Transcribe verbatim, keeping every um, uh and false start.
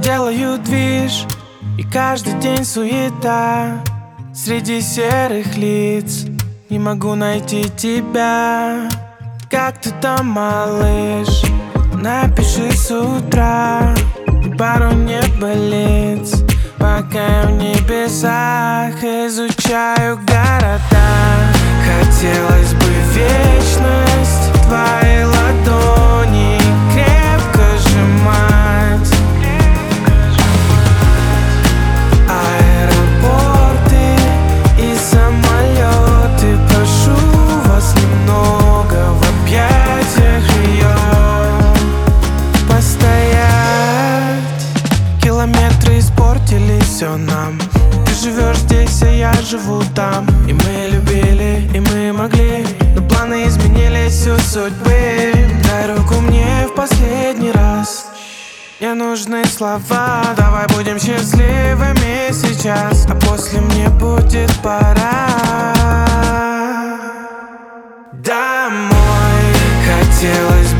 делаю движ, и каждый день суета. Среди серых лиц не могу найти тебя. Как ты там, малыш? Напиши с утра и пару небылиц, пока я в небесах изучаю города. Хотелось бы вечность в твоей ладони крепко сжимать. Аэропорты и самолеты, прошу вас немного в объятиях ее постоять. Километры испортили все нам. Ты живешь здесь, а я живу там. И мы любили, и мы могли, но планы изменились у судьбы. Дай руку мне в последний раз. Мне нужны слова. Давай будем счастливыми сейчас, а после мне будет пора домой. Хотелось бы